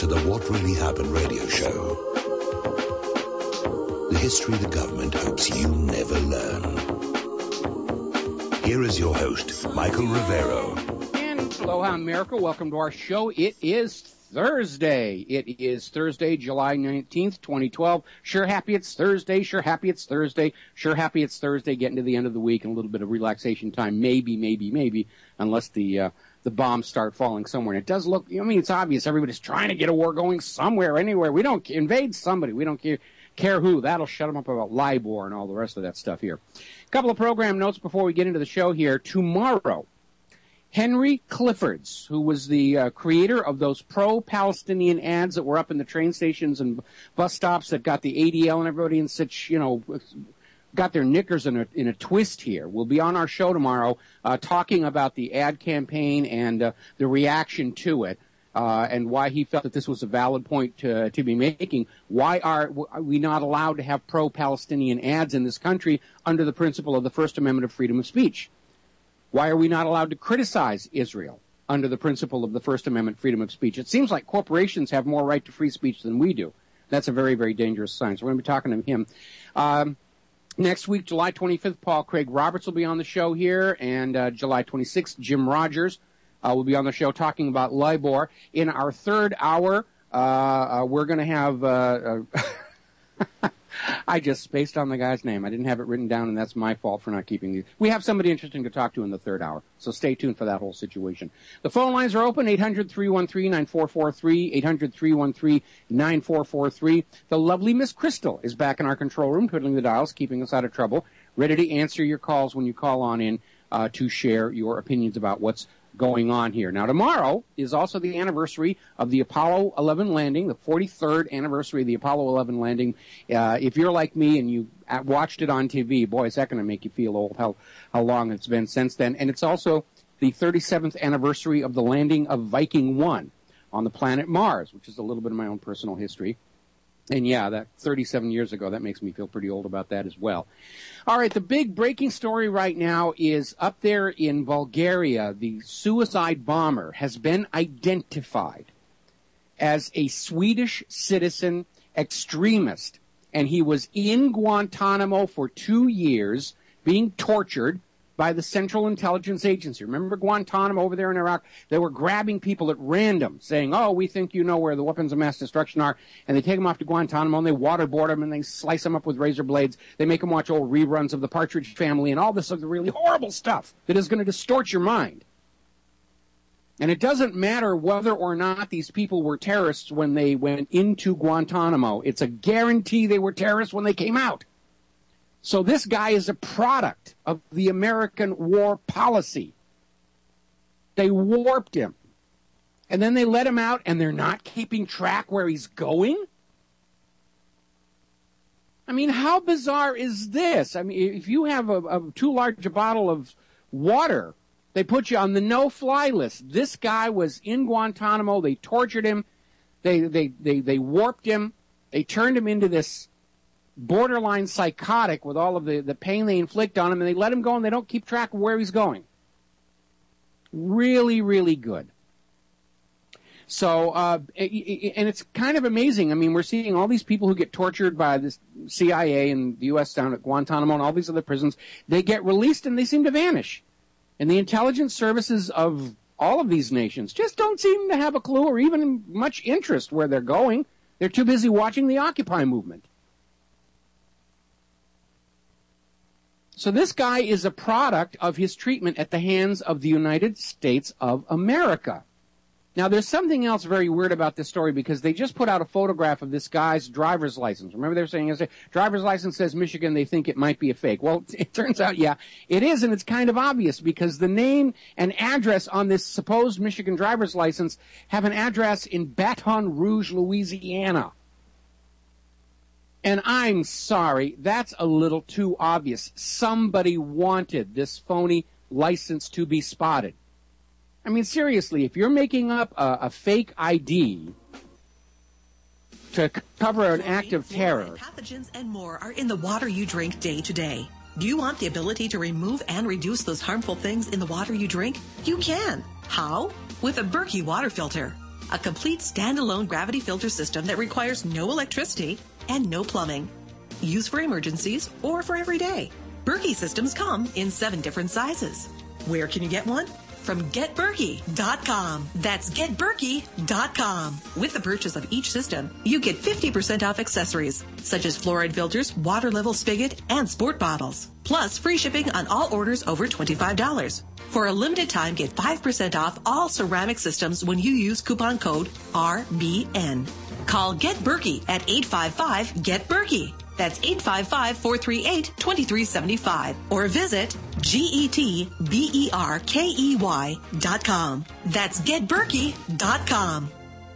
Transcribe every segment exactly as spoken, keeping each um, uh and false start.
to the What Really Happened radio show. The history the government hopes you never learn. Here is your host, Michael Rivero. And aloha, America. Welcome to our show. It is Thursday. It is Thursday, July nineteenth, twenty twelve. Sure happy it's Thursday. Sure happy it's Thursday. Sure happy it's Thursday. Getting to the end of the week and a little bit of relaxation time. Maybe, maybe, maybe, unless the uh, the bombs start falling somewhere. And it does look, I mean, it's obvious. Everybody's trying to get a war going somewhere, anywhere. We don't invade somebody. We don't care, care who. That'll shut them up about LIBOR and all the rest of that stuff here. A couple of program notes before we get into the show here. Tomorrow, Henry Cliffords, who was the uh, creator of those pro-Palestinian ads that were up in the train stations and bus stops that got the A D L and everybody in such, you know, got their knickers in a, in a twist here. We'll be on our show tomorrow uh, talking about the ad campaign and uh, the reaction to it. Uh, and why he felt that this was a valid point to, to be making. Why are, are we not allowed to have pro-Palestinian ads in this country under the principle of the First Amendment of freedom of speech? Why are we not allowed to criticize Israel under the principle of the First Amendment freedom of speech? It seems like corporations have more right to free speech than we do. That's a very, very dangerous sign. So we're going to be talking to him. Um, next week, July twenty-fifth, Paul Craig Roberts will be on the show here. And uh, July twenty-sixth, Jim Rogers Uh, we'll be on the show talking about LIBOR. In our third hour, uh, uh, we're going to have, uh, uh, I just spaced on the guy's name. I didn't have it written down, and that's my fault for not keeping these. We have somebody interesting to talk to in the third hour, so stay tuned for that whole situation. The phone lines are open, eight hundred, three one three, nine four four three, eight hundred, three one three, nine four four three. The lovely Miss Crystal is back in our control room, twiddling the dials, keeping us out of trouble, ready to answer your calls when you call on in uh, to share your opinions about what's going on here. Now, tomorrow is also the anniversary of the Apollo eleven landing, the forty-third anniversary of the Apollo eleven landing. Uh, if you're like me and you watched it on T V, boy, is that going to make you feel old, how, how long it's been since then. And it's also the thirty-seventh anniversary of the landing of Viking one on the planet Mars, which is a little bit of my own personal history. And yeah, that thirty-seven years ago, that makes me feel pretty old about that as well. All right, the big breaking story right now is up there in Bulgaria, the suicide bomber has been identified as a Swedish citizen extremist, and he was in Guantanamo for two years being tortured by the Central Intelligence Agency. Remember Guantanamo over there in Iraq? They were grabbing people at random, saying, oh, we think you know where the weapons of mass destruction are. And they take them off to Guantanamo, and they waterboard them, and they slice them up with razor blades. They make them watch old reruns of The Partridge Family and all this other really horrible stuff that is going to distort your mind. And it doesn't matter whether or not these people were terrorists when they went into Guantanamo. It's a guarantee they were terrorists when they came out. So this guy is a product of the American war policy. They warped him. And then they let him out, and they're not keeping track where he's going? I mean, how bizarre is this? I mean, if you have a, a too large a bottle of water, they put you on the no-fly list. This guy was in Guantanamo. They tortured him. They, they, they, they warped him. They turned him into this borderline psychotic with all of the, the pain they inflict on him, and they let him go, and they don't keep track of where he's going. Really, really good. So, uh, and it's kind of amazing. I mean, we're seeing all these people who get tortured by the C I A and the U S down at Guantanamo and all these other prisons. They get released, and they seem to vanish. And the intelligence services of all of these nations just don't seem to have a clue or even much interest where they're going. They're too busy watching the Occupy movement. So this guy is a product of his treatment at the hands of the United States of America. Now, there's something else very weird about this story because they just put out a photograph of this guy's driver's license. Remember they were saying, his driver's license says Michigan, they think it might be a fake. Well, it turns out, yeah, it is, and it's kind of obvious because the name and address on this supposed Michigan driver's license have an address in Baton Rouge, Louisiana. And I'm sorry, that's a little too obvious. Somebody wanted this phony license to be spotted. I mean, seriously, if you're making up a, a fake I D to c- cover an act of terror. Pathogens and more are in the water you drink day to day. Do you want the ability to remove and reduce those harmful things in the water you drink? You can. How? With a Berkey water filter. a complete standalone gravity filter system that requires no electricity and no plumbing. Used for emergencies or for every day. Berkey systems come in seven different sizes. Where can you get one? From get berkey dot com. That's get berkey dot com. With the purchase of each system, you get fifty percent off accessories, such as fluoride filters, water level spigot, and sport bottles. Plus, free shipping on all orders over twenty-five dollars. For a limited time, get five percent off all ceramic systems when you use coupon code R B N. Call Get Berkey at eight five five, get berkey. That's eight five five, four three eight, two three seven five. Or visit G E T B E R K E Y dot com. That's get berkey dot com.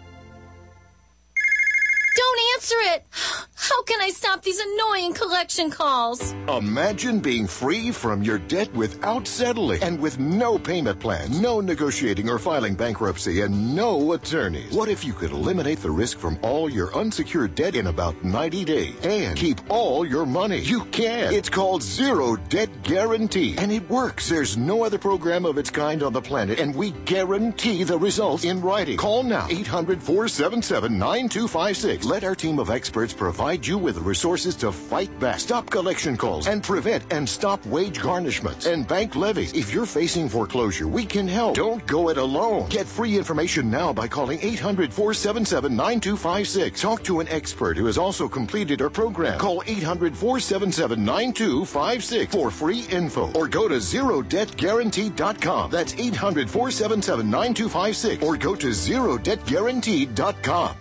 Don't answer it! How can I stop these annoying collection calls? Imagine being free from your debt without settling and with no payment plans, no negotiating or filing bankruptcy, and no attorneys. What if you could eliminate the risk from all your unsecured debt in about ninety days and keep all your money? You can. It's called Zero Debt Guarantee, and it works. There's no other program of its kind on the planet, and we guarantee the results in writing. Call now, eight hundred, four seven seven, nine two five six. Let our team of experts provide you with the resources to fight back, stop collection calls, and prevent and stop wage garnishments and bank levies. If you're facing foreclosure, we can help. Don't go it alone. Get free information now by calling eight hundred, four seven seven, nine two five six. Talk to an expert who has also completed our program. Call eight hundred, four seven seven, nine two five six for free info, or go to zero debt guarantee dot com. That's eight hundred, four seven seven, nine two five six, or go to zero debt guarantee dot com.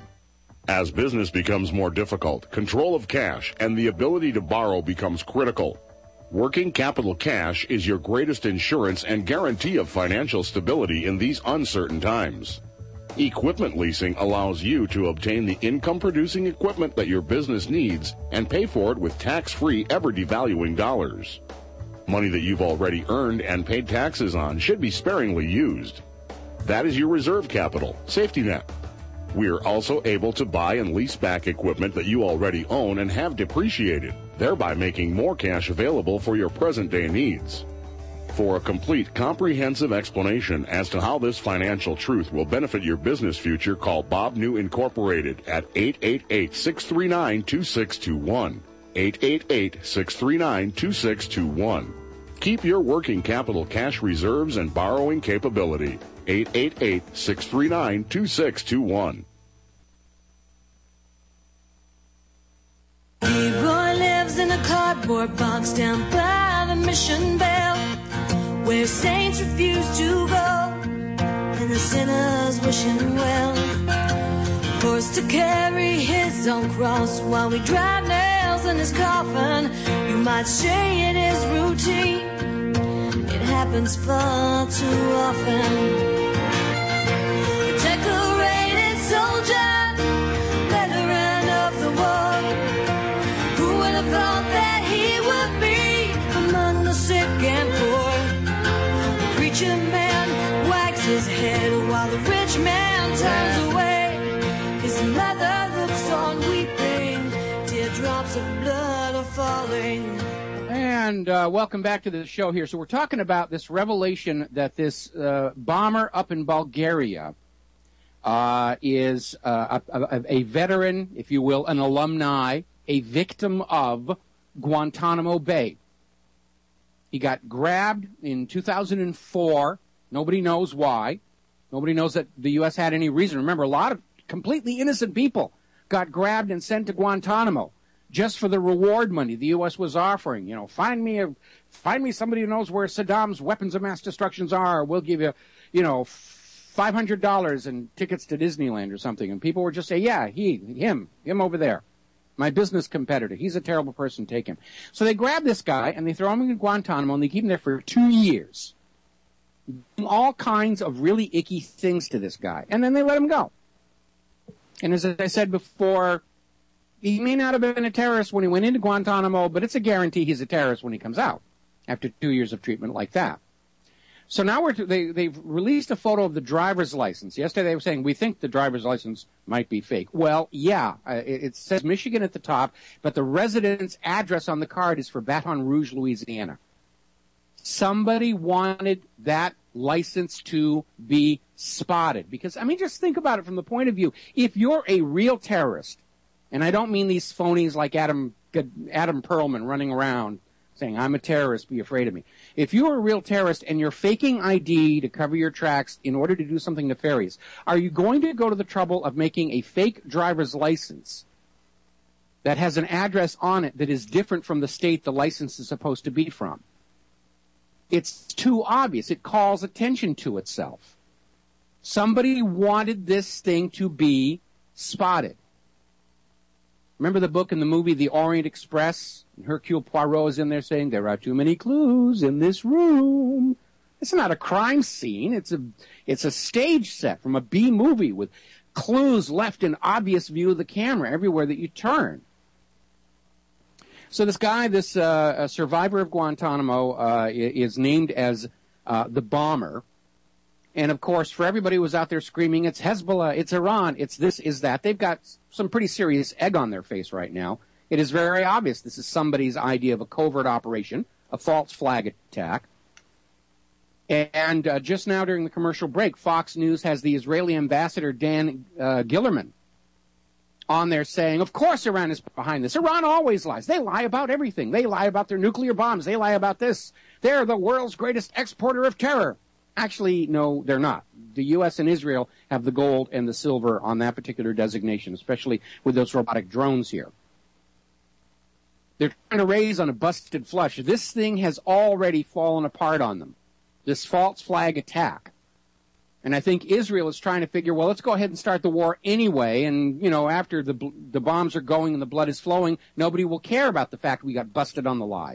As business becomes more difficult, control of cash and the ability to borrow becomes critical. Working capital cash is your greatest insurance and guarantee of financial stability in these uncertain times. Equipment leasing allows you to obtain the income-producing equipment that your business needs and pay for it with tax-free, ever-devaluing dollars. Money that you've already earned and paid taxes on should be sparingly used. That is your reserve capital, safety net. We are also able to buy and lease back equipment that you already own and have depreciated, thereby making more cash available for your present-day needs. For a complete, comprehensive explanation as to how this financial truth will benefit your business future, call Bob New Incorporated at eight eight eight, six three nine, two six two one. eight eight eight, six three nine, two six two one. Keep your working capital cash reserves and borrowing capability. eight eight eight, six three nine, two six two one. Leroy lives in a cardboard box down by the Mission Bell, where saints refuse to go and the sinners wish him well. Forced to carry his own cross while we drive nails in his coffin. You might say it is routine, it happens far too often. A decorated soldier, veteran of the war, who would have thought that he would be among the sick and poor? The preacher man wags his head while the rich man turns away. His mother looks on weeping, teardrops of blood are falling. And uh, welcome back to the show here. So we're talking about this revelation that this uh, bomber up in Bulgaria uh, is uh, a, a, a veteran, if you will, an alumni, a victim of Guantanamo Bay. He got grabbed in two thousand four. Nobody knows why. Nobody knows that the U S had any reason. Remember, a lot of completely innocent people got grabbed and sent to Guantanamo just for the reward money the U S was offering. You know, find me a, find me somebody who knows where Saddam's weapons of mass destructions are. We'll give you, you know, five hundred dollars and tickets to Disneyland or something. And people would just say, yeah, he, him, him over there. My business competitor. He's a terrible person. Take him. So they grab this guy and they throw him in Guantanamo and they keep him there for two years. Doing all kinds of really icky things to this guy. And then they let him go. And as I said before, he may not have been a terrorist when he went into Guantanamo, but it's a guarantee he's a terrorist when he comes out after two years of treatment like that. So now we're to, they, they've released a photo of the driver's license. Yesterday they were saying, we think the driver's license might be fake. Well, yeah, it, it says Michigan at the top, but the residence address on the card is for Baton Rouge, Louisiana. Somebody wanted that license to be spotted. Because, I mean, just think about it from the point of view. If you're a real terrorist, and I don't mean these phonies like Adam, Adam Perlman running around saying, I'm a terrorist, be afraid of me. If you're a real terrorist and you're faking I D to cover your tracks in order to do something nefarious, are you going to go to the trouble of making a fake driver's license that has an address on it that is different from the state the license is supposed to be from? It's too obvious. It calls attention to itself. Somebody wanted this thing to be spotted. Remember the book and the movie The Orient Express? And Hercule Poirot is in there saying, there are too many clues in this room. It's not a crime scene. It's a, it's a stage set from a B movie with clues left in obvious view of the camera everywhere that you turn. So this guy, this uh, a survivor of Guantanamo, uh, is named as uh, the bomber. And, of course, for everybody who was out there screaming, it's Hezbollah, it's Iran, it's this, is that, they've got some pretty serious egg on their face right now. It is very obvious this is somebody's idea of a covert operation, a false flag attack. And uh, just now during the commercial break, Fox News has the Israeli ambassador, Dan uh, Gillerman, on there saying, of course Iran is behind this. Iran always lies. They lie about everything. They lie about their nuclear bombs. They lie about this. They're the world's greatest exporter of terror. Actually, no, they're not. The U S and Israel have the gold and the silver on that particular designation, especially with those robotic drones here. They're trying to raise on a busted flush. This thing has already fallen apart on them, this false flag attack. And I think Israel is trying to figure, well, let's go ahead and start the war anyway. And, you know, after the the bombs are going and the blood is flowing, nobody will care about the fact we got busted on the lie.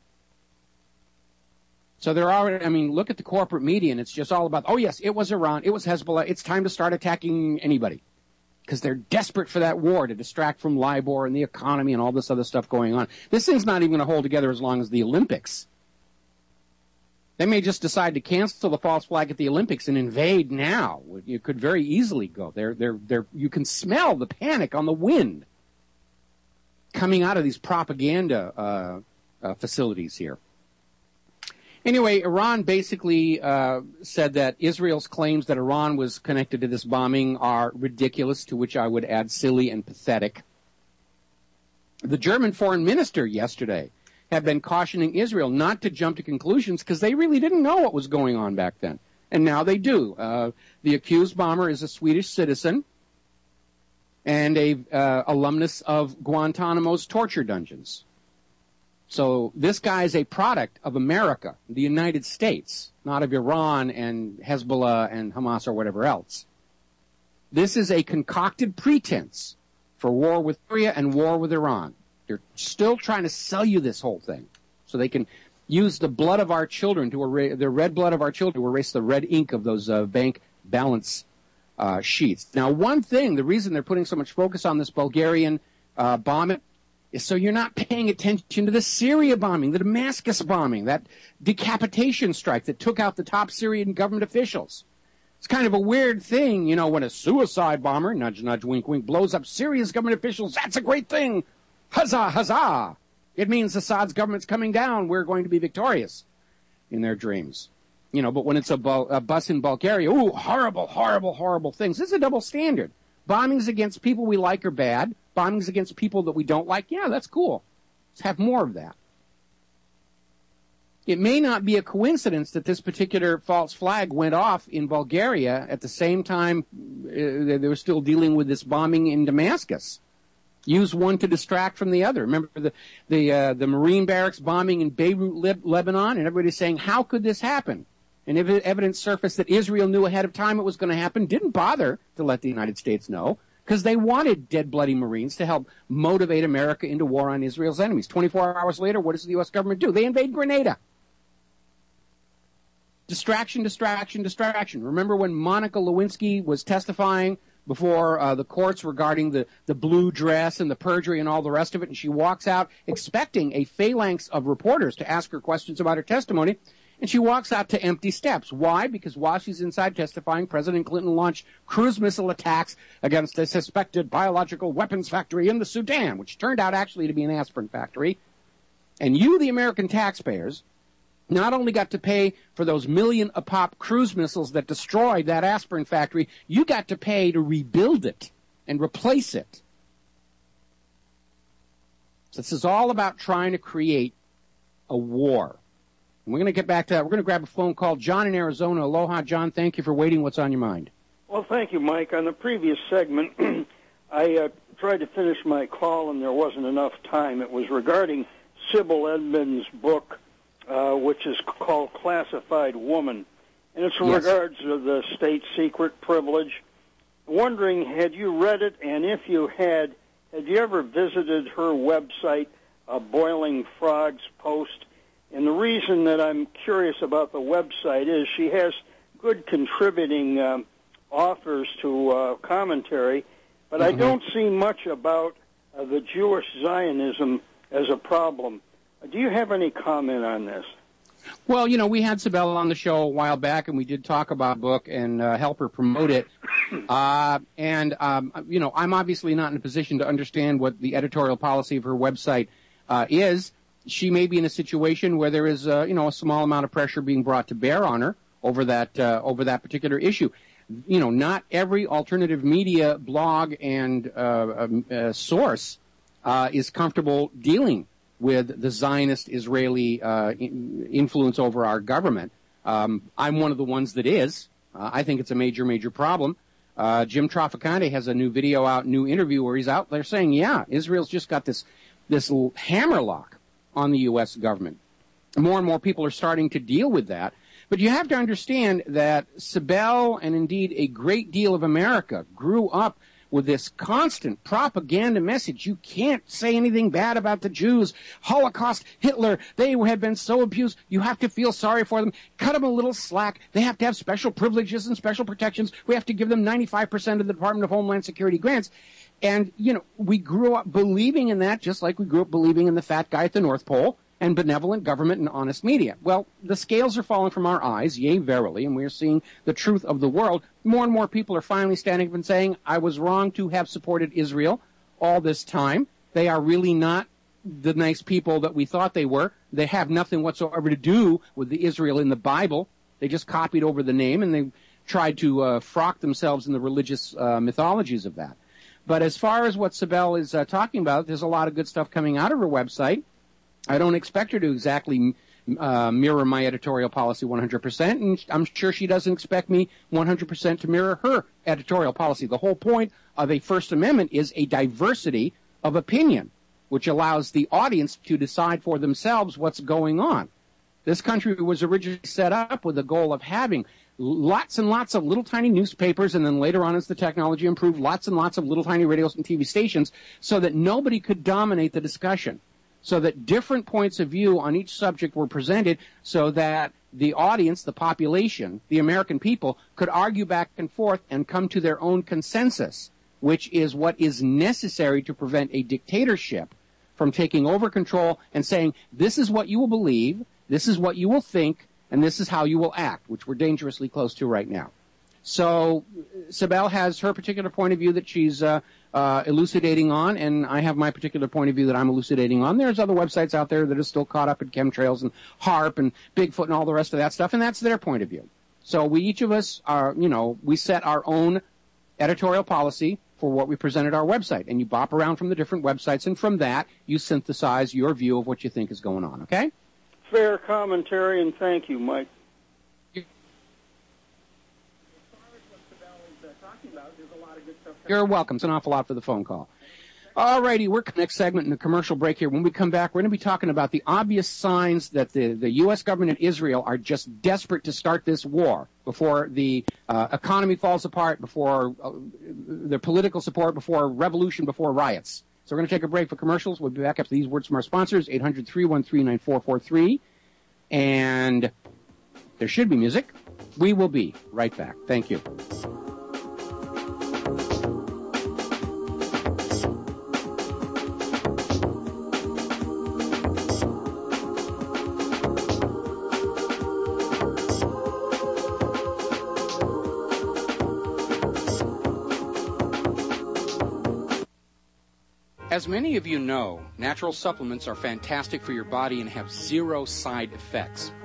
So they're already, I mean, look at the corporate media, and it's just all about, oh, yes, it was Iran, it was Hezbollah, it's time to start attacking anybody. Because they're desperate for that war to distract from LIBOR and the economy and all this other stuff going on. This thing's not even going to hold together as long as the Olympics. They may just decide to cancel the false flag at the Olympics and invade now. You could very easily go. They're, they're, they're, you can smell the panic on the wind coming out of these propaganda uh, uh, facilities here. Anyway, Iran basically uh, said that Israel's claims that Iran was connected to this bombing are ridiculous, to which I would add silly and pathetic. The German foreign minister yesterday had been cautioning Israel not to jump to conclusions because they really didn't know what was going on back then. And now they do. Uh, the accused bomber is a Swedish citizen and a uh, alumnus of Guantanamo's torture dungeons. So this guy is a product of America, the United States, not of Iran and Hezbollah and Hamas or whatever else. This is a concocted pretense for war with Syria and war with Iran. They're still trying to sell you this whole thing so they can use the blood of our children to erase, the red blood of our children to erase the red ink of those uh, bank balance uh, sheets. Now, one thing, the reason they're putting so much focus on this Bulgarian uh, bombing is so you're not paying attention to the Syria bombing, the Damascus bombing, that decapitation strike that took out the top Syrian government officials. It's kind of a weird thing, you know, when a suicide bomber, nudge, nudge, wink, wink, blows up Syria's government officials. That's a great thing. Huzzah, huzzah. It means Assad's government's coming down. We're going to be victorious in their dreams. You know, but when it's a, bu- a bus in Bulgaria, ooh, horrible, horrible, horrible things. This is a double standard. Bombings against people we like are bad. Bombings against people that we don't like, yeah, that's cool. Let's have more of that. It may not be a coincidence that this particular false flag went off in Bulgaria at the same time uh, they were still dealing with this bombing in Damascus. Use one to distract from the other. Remember the the uh, the Marine barracks bombing in Beirut, Lib- Lebanon, and everybody's saying, how could this happen? And ev- evidence surfaced that Israel knew ahead of time it was going to happen, didn't bother to let the United States know, because they wanted dead, bloody Marines to help motivate America into war on Israel's enemies. twenty-four hours later, what does the U S government do? They invade Grenada. Distraction, distraction, distraction. Remember when Monica Lewinsky was testifying before uh, the courts regarding the, the blue dress and the perjury and all the rest of it, and she walks out expecting a phalanx of reporters to ask her questions about her testimony, and she walks out to empty steps. Why? Because while she's inside testifying, President Clinton launched cruise missile attacks against a suspected biological weapons factory in the Sudan, which turned out actually to be an aspirin factory. And you, the American taxpayers, not only got to pay for those million a pop cruise missiles that destroyed that aspirin factory, you got to pay to rebuild it and replace it. So this is all about trying to create a war. And we're going to get back to that. We're going to grab a phone call. John in Arizona. Aloha, John. Thank you for waiting. What's on your mind? Well, thank you, Mike. On the previous segment, I uh, tried to finish my call, and there wasn't enough time. It was regarding Sybil Edmonds' book, uh, which is called Classified Woman. And it's in yes. regards to the state secret privilege. Wondering, had you read it, and if you had, had you ever visited her website, uh, Boiling Frogs Post? And the reason that I'm curious about the website is she has good contributing um, authors to uh, commentary, but mm-hmm. I don't see much about uh, the Jewish Zionism as a problem. Uh, do you have any comment on this? Well, you know, we had Sybil on the show a while back, and we did talk about the book and uh, help her promote it. Uh, and, um, you know, I'm obviously not in a position to understand what the editorial policy of her website uh, is. She may be in a situation where there is, uh, you know, a small amount of pressure being brought to bear on her over that uh, over that particular issue. You know, not every alternative media blog and uh, uh, source uh, is comfortable dealing with the Zionist Israeli uh, in influence over our government. Um, I'm one of the ones that is. Uh, I think it's a major, major problem. Uh, Jim Traficante has a new video out, new interview where he's out there saying, yeah, Israel's just got this this hammerlock on the U S government. More and more people are starting to deal with that. But you have to understand that Sybil and indeed a great deal of America grew up with this constant propaganda message. You can't say anything bad about the Jews. Holocaust, Hitler, they have been so abused. You have to feel sorry for them. Cut them a little slack. They have to have special privileges and special protections. We have to give them ninety-five percent of the Department of Homeland Security grants. And, you know, we grew up believing in that just like we grew up believing in the fat guy at the North Pole and benevolent government and honest media. Well, the scales are falling from our eyes, yea, verily, and we're seeing the truth of the world. More and more people are finally standing up and saying, I was wrong to have supported Israel all this time. They are really not the nice people that we thought they were. They have nothing whatsoever to do with the Israel in the Bible. They just copied over the name, and they tried to uh, frock themselves in the religious uh, mythologies of that. But as far as what Sybil is uh, talking about, there's a lot of good stuff coming out of her website. I don't expect her to exactly uh, mirror my editorial policy one hundred percent, and I'm sure she doesn't expect me one hundred percent to mirror her editorial policy. The whole point of a First Amendment is a diversity of opinion, which allows the audience to decide for themselves what's going on. This country was originally set up with the goal of having lots and lots of little tiny newspapers, and then later on as the technology improved, lots and lots of little tiny radios and T V stations, so that nobody could dominate the discussion, so that different points of view on each subject were presented, so that the audience, the population, the American people, could argue back and forth and come to their own consensus, which is what is necessary to prevent a dictatorship from taking over control and saying, this is what you will believe, this is what you will think, and this is how you will act, which we're dangerously close to right now. So Sybil has her particular point of view that she's uh, uh, elucidating on, and I have my particular point of view that I'm elucidating on. There's other websites out there that are still caught up in chemtrails and HAARP and Bigfoot and all the rest of that stuff, and that's their point of view. So we each of us are, you know, we set our own editorial policy for what we present at our website, and you bop around from the different websites, and from that you synthesize your view of what you think is going on, okay? Fair commentary, and thank you, Mike. You're welcome. It's an awful lot for the phone call. All righty, we're next segment in the commercial break here. When we come back, we're going to be talking about the obvious signs that the, the U S government and Israel are just desperate to start this war before the uh, economy falls apart, before uh, their political support, before revolution, before riots. So we're going to take a break for commercials. We'll be back after these words from our sponsors, eight hundred, three one three, nine four four three. And there should be music. We will be right back. Thank you. As many of you know, natural supplements are fantastic for your body and have zero side effects.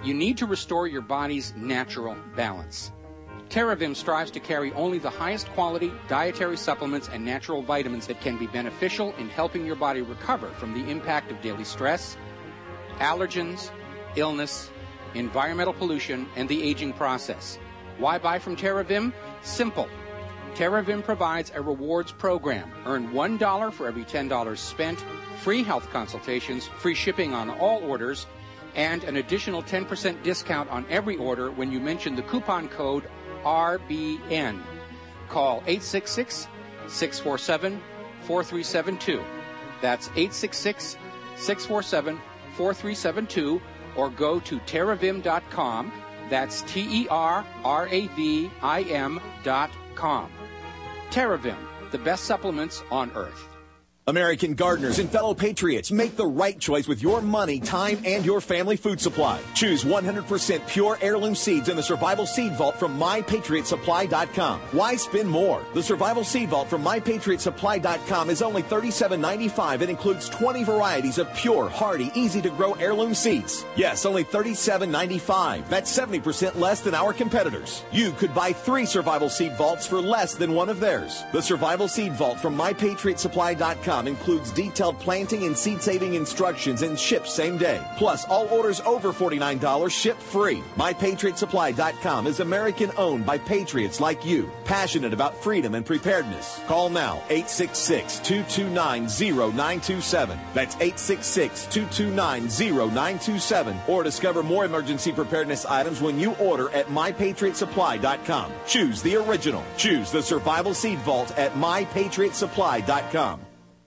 You need to restore your body's natural balance. TerraVim strives to carry only the highest quality dietary supplements and natural vitamins that can be beneficial in helping your body recover from the impact of daily stress, allergens, illness, environmental pollution, and the aging process. Why buy from TerraVim? Simple. TerraVim provides a rewards program. Earn one dollar for every ten dollars spent, free health consultations, free shipping on all orders, and an additional ten percent discount on every order when you mention the coupon code R B N. Call eight six six, six four seven, four three seven two. That's eight six six, six four seven, four three seven two, or go to terravim dot com. That's T E R R A V I M dot com. TerraVim, the best supplements on earth. American gardeners and fellow patriots, make the right choice with your money, time, and your family food supply. Choose one hundred percent pure heirloom seeds in the Survival Seed Vault from my patriot supply dot com. Why spend more? The Survival Seed Vault from my patriot supply dot com is only thirty-seven ninety-five and includes twenty varieties of pure, hardy, easy-to-grow heirloom seeds. Yes, only thirty-seven ninety-five. That's seventy percent less than our competitors. You could buy three Survival Seed Vaults for less than one of theirs. The Survival Seed Vault from my patriot supply dot com includes detailed planting and seed-saving instructions and ships same day. Plus, all orders over forty-nine dollars ship free. my patriot supply dot com is American-owned by patriots like you, passionate about freedom and preparedness. Call now, eight six six, two two nine, zero nine two seven. That's eight six six, two two nine, zero nine two seven. Or discover more emergency preparedness items when you order at my patriot supply dot com. Choose the original. Choose the Survival Seed Vault at my patriot supply dot com.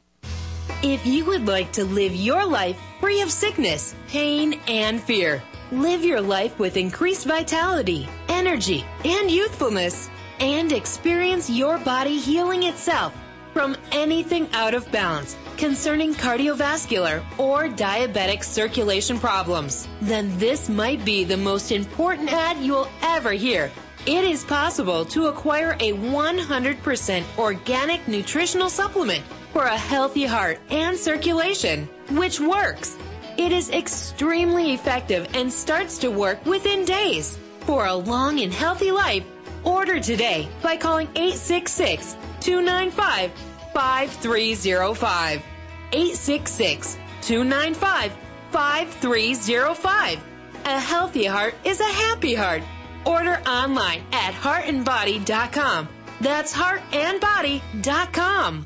If you would like to live your life free of sickness, pain, and fear, live your life with increased vitality, energy, and youthfulness, and experience your body healing itself from anything out of balance concerning cardiovascular or diabetic circulation problems, then this might be the most important ad you'll ever hear. It is possible to acquire a one hundred percent organic nutritional supplement for a healthy heart and circulation, which works. It is extremely effective and starts to work within days. For a long and healthy life, order today by calling eight six six, two nine five, five three zero five. eight six six, two nine five, five three zero five. A healthy heart is a happy heart. Order online at heart and body dot com. That's heart and body dot com.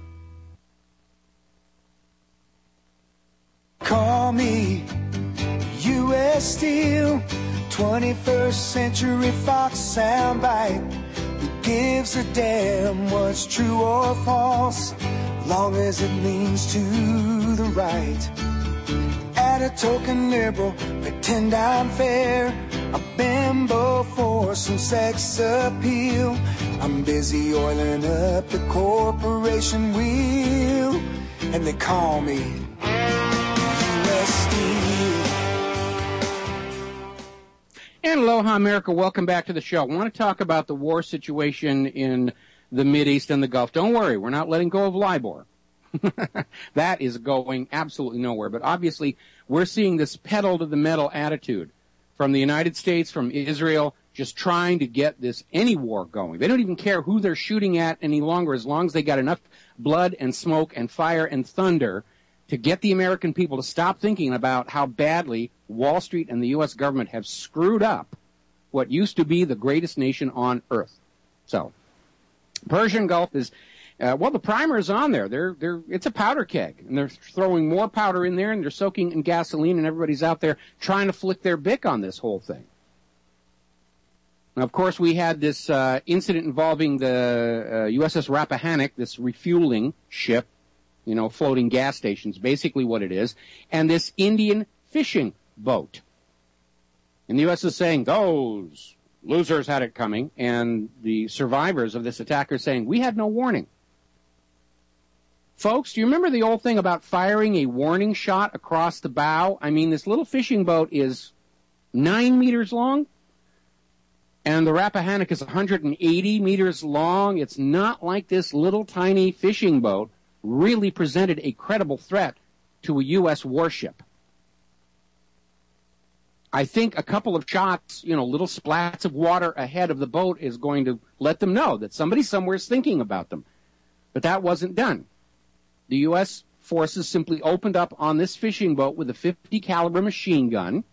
Call me U S Steel, twenty-first century Fox soundbite. Who gives a damn what's true or false, long as it leans to the right. At a token liberal, pretend I'm fair. A bimbo for some sex appeal. I'm busy oiling up the corporation wheel, and they call me And aloha, America. Welcome back to the show. I want to talk about the war situation in the Mideast and the Gulf. Don't worry, we're not letting go of LIBOR. That is going absolutely nowhere. But obviously, we're seeing this pedal to the metal attitude from the United States, from Israel, just trying to get this any war going. They don't even care who they're shooting at any longer, as long as they got enough blood and smoke and fire and thunder to get the American people to stop thinking about how badly Wall Street and the U S government have screwed up what used to be the greatest nation on earth. So, Persian Gulf is, uh, well, the primer is on there. They're, they're, it's a powder keg, and they're throwing more powder in there, and they're soaking in gasoline, and everybody's out there trying to flick their bick on this whole thing. Now, of course, we had this uh, incident involving the uh, U S S Rappahannock, this refueling ship, you know, floating gas stations, basically what it is, and this Indian fishing boat. And the U S is saying, those losers had it coming, and the survivors of this attack are saying, we had no warning. Folks, do you remember the old thing about firing a warning shot across the bow? I mean, this little fishing boat is nine meters long, and the Rappahannock is one hundred eighty meters long. It's not like this little tiny fishing boat really presented a credible threat to a U S warship. I think a couple of shots, you know, little splats of water ahead of the boat is going to let them know that somebody somewhere is thinking about them. But that wasn't done. The U S forces simply opened up on this fishing boat with a fifty caliber machine gun.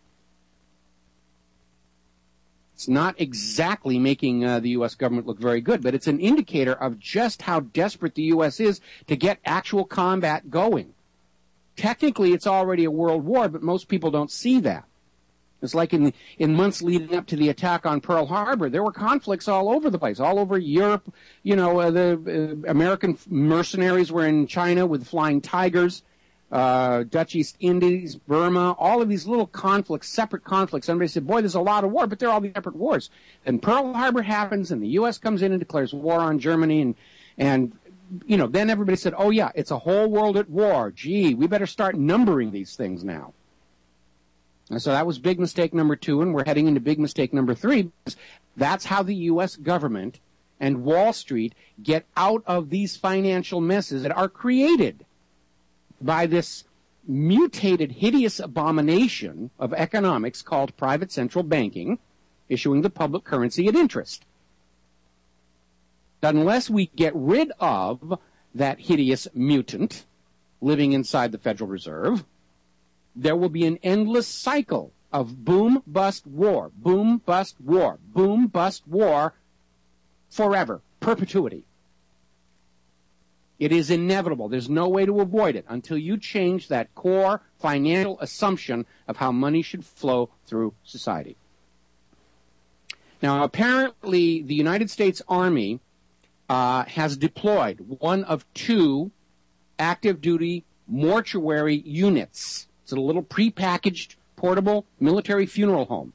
It's not exactly making uh, the U S government look very good, but it's an indicator of just how desperate the U S is to get actual combat going. Technically, it's already a world war, but most people don't see that. It's like in in months leading up to the attack on Pearl Harbor, there were conflicts all over the place, all over Europe. You know, uh, the uh, American mercenaries were in China with flying tigers, uh, Dutch East Indies, Burma, all of these little conflicts, separate conflicts. Somebody said, boy, there's a lot of war, but they're all the separate wars. And Pearl Harbor happens, and the U S comes in and declares war on Germany, and and you know, then everybody said, oh yeah, it's a whole world at war. Gee, we better start numbering these things now. And so that was big mistake number two, and we're heading into big mistake number three. Because that's how the U S government and Wall Street get out of these financial messes that are created by this mutated, hideous abomination of economics called private central banking, issuing the public currency at interest. Unless we get rid of that hideous mutant living inside the Federal Reserve, there will be an endless cycle of boom, bust, war, boom, bust, war, boom, bust, war, forever, perpetuity. It is inevitable. There's no way to avoid it until you change that core financial assumption of how money should flow through society. Now, apparently, the United States Army uh, has deployed one of two active-duty mortuary units. It's a little prepackaged, portable military funeral home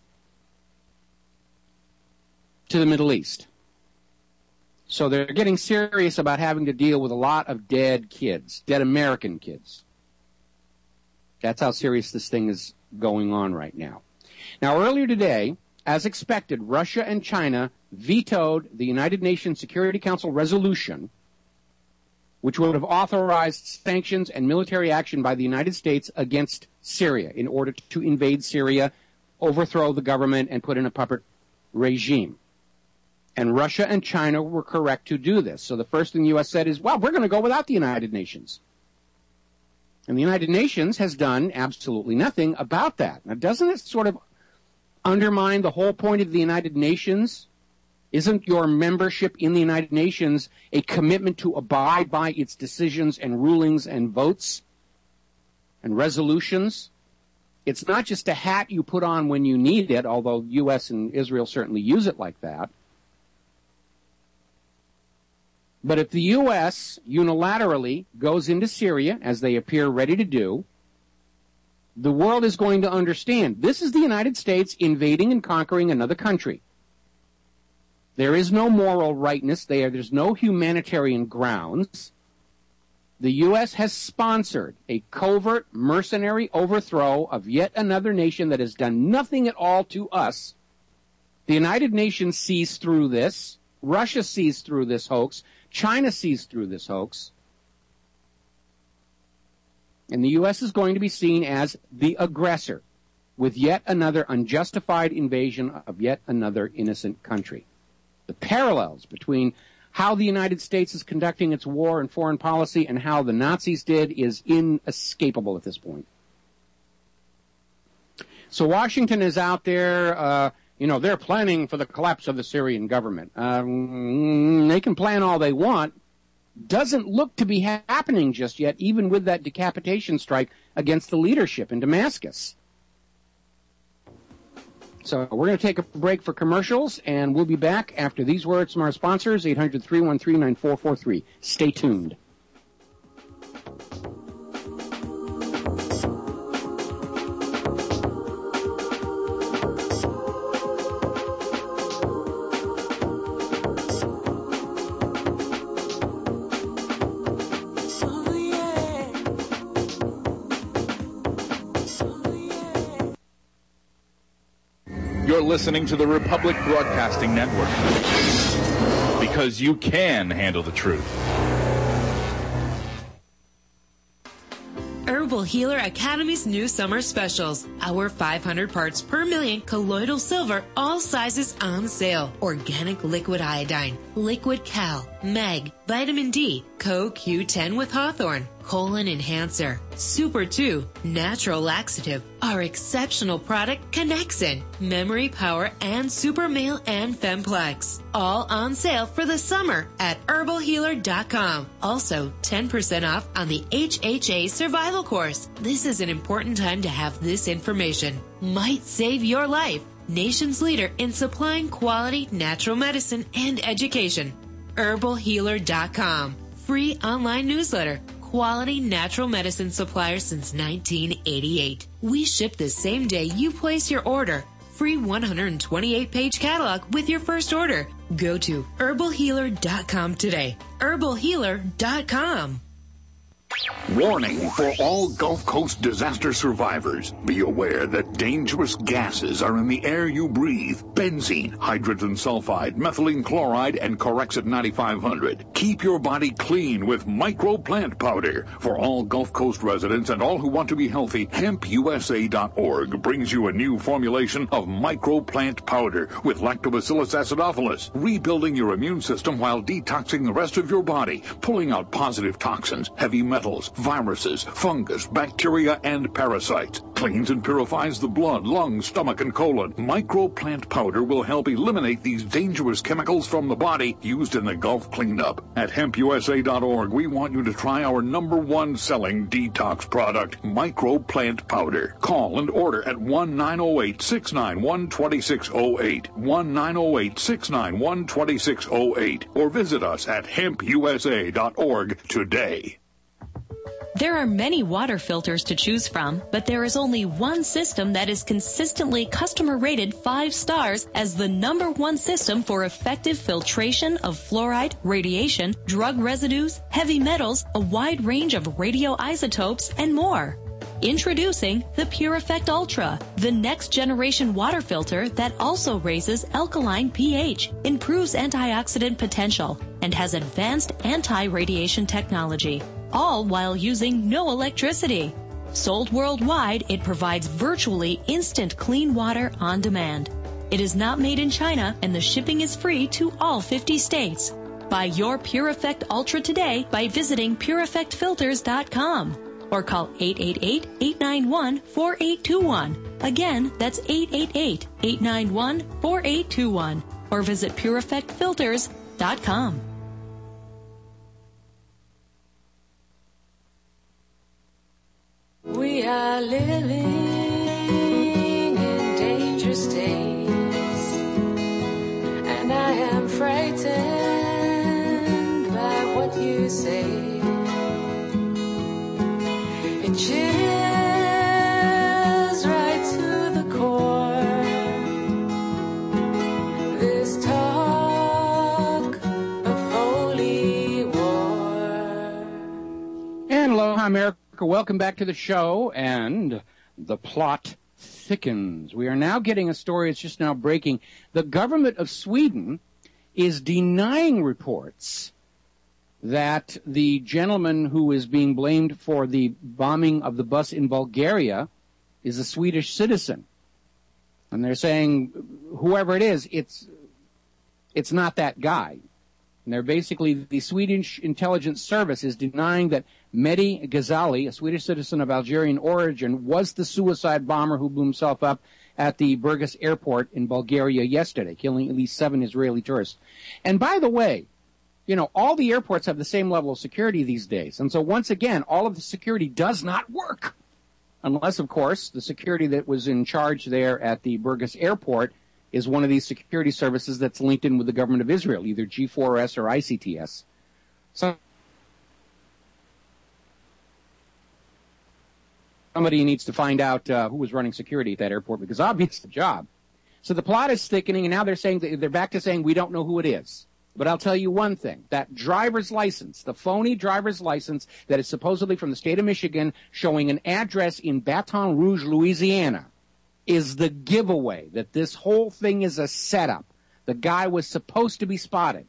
to the Middle East. So they're getting serious about having to deal with a lot of dead kids, dead American kids. That's how serious this thing is going on right now. Now, earlier today, as expected, Russia and China vetoed the United Nations Security Council resolution which would have authorized sanctions and military action by the United States against Syria in order to invade Syria, overthrow the government, and put in a puppet regime. And Russia and China were correct to do this. So the first thing the U S said is, well, we're going to go without the United Nations. And the United Nations has done absolutely nothing about that. Now, doesn't it sort of undermine the whole point of the United Nations? Isn't your membership in the United Nations a commitment to abide by its decisions and rulings and votes and resolutions? It's not just a hat you put on when you need it, although U S and Israel certainly use it like that. But if the U S unilaterally goes into Syria, as they appear ready to do, the world is going to understand this is the United States invading and conquering another country. There is no moral rightness there. There's no humanitarian grounds. The U S has sponsored a covert mercenary overthrow of yet another nation that has done nothing at all to us. The United Nations sees through this. Russia sees through this hoax. China sees through this hoax. And the U S is going to be seen as the aggressor with yet another unjustified invasion of yet another innocent country. The parallels between how the United States is conducting its war and foreign policy and how the Nazis did is inescapable at this point. So Washington is out there, uh, you know, they're planning for the collapse of the Syrian government. Um, they can plan all they want. Doesn't look to be ha- happening just yet, even with that decapitation strike against the leadership in Damascus. So we're going to take a break for commercials, and we'll be back after these words from our sponsors, eight hundred, three one three, nine four four three. Stay tuned. You're listening to the Republic Broadcasting Network, because you can handle the truth. Herbal Healer Academy's new summer specials. Our five hundred parts per million colloidal silver, all sizes on sale. Organic liquid iodine, liquid cal, mag, vitamin D, Co Q ten with Hawthorne, colon enhancer, Super two, natural laxative, our exceptional product Connexin, memory power, and Super Male and Femplex. All on sale for the summer at herbal healer dot com. Also, ten percent off on the H H A Survival Course. This is an important time to have this information. Might save your life. Nation's leader in supplying quality natural medicine and education. herbal healer dot com. Free online newsletter. Quality natural medicine supplier since nineteen eighty-eight. We ship the same day you place your order. Free one hundred twenty-eight page catalog with your first order. Go to herbal healer dot com today. herbal healer dot com. Warning for all Gulf Coast disaster survivors. Be aware that dangerous gases are in the air you breathe. Benzene, hydrogen sulfide, methylene chloride, and Corexit ninety-five hundred. Keep your body clean with Micro Plant Powder. For all Gulf Coast residents and all who want to be healthy, hemp U S A dot org brings you a new formulation of Micro Plant Powder with Lactobacillus acidophilus, rebuilding your immune system while detoxing the rest of your body, pulling out positive toxins, heavy metals, metals, viruses, fungus, bacteria, and parasites. Cleans and purifies the blood, lungs, stomach, and colon. Micro Plant Powder will help eliminate these dangerous chemicals from the body used in the Gulf cleanup. At hemp U S A dot org, we want you to try our number one selling detox product, Micro Plant Powder. Call and order at one nine zero eight, six nine one, two six zero eight, one nine zero eight, six nine one, two six zero eight, or visit us at hemp U S A dot org today. There are many water filters to choose from, but there is only one system that is consistently customer rated five stars as the number one system for effective filtration of fluoride, radiation, drug residues, heavy metals, a wide range of radioisotopes, and more. Introducing the Pure Effect Ultra, the next generation water filter that also raises alkaline pH, improves antioxidant potential, and has advanced anti-radiation technology, all while using no electricity. Sold worldwide, it provides virtually instant clean water on demand. It is not made in China, and the shipping is free to all fifty states. Buy your Pure Effect Ultra today by visiting pure effect filters dot com. Or call eight eight eight, eight nine one, four eight two one. Again, that's eight eight eight, eight nine one, four eight two one. Or visit pure effect filters dot com. We are living in dangerous days, and I am frightened by what you say. It chills right to the core, this talk of holy war. And aloha, America. Welcome back to the show, and the plot thickens. We are now getting a story, it's just now breaking. The government of Sweden is denying reports that the gentleman who is being blamed for the bombing of the bus in Bulgaria is a Swedish citizen. And they're saying, whoever it is, it's it's not that guy. And they're basically, the Swedish intelligence service is denying that Mehdi Ghazali, a Swedish citizen of Algerian origin, was the suicide bomber who blew himself up at the Burgas airport in Bulgaria yesterday, killing at least seven Israeli tourists. And by the way, you know, all the airports have the same level of security these days. And so once again, all of the security does not work. Unless, of course, the security that was in charge there at the Burgas airport is one of these security services that's linked in with the government of Israel, either G four S or I C T S. So somebody needs to find out uh, who was running security at that airport, because obviously it's the job. So the plot is thickening, and now they're saying that they're back to saying we don't know who it is. But I'll tell you one thing, that driver's license, the phony driver's license that is supposedly from the state of Michigan showing an address in Baton Rouge, Louisiana, is the giveaway that this whole thing is a setup. The guy was supposed to be spotted.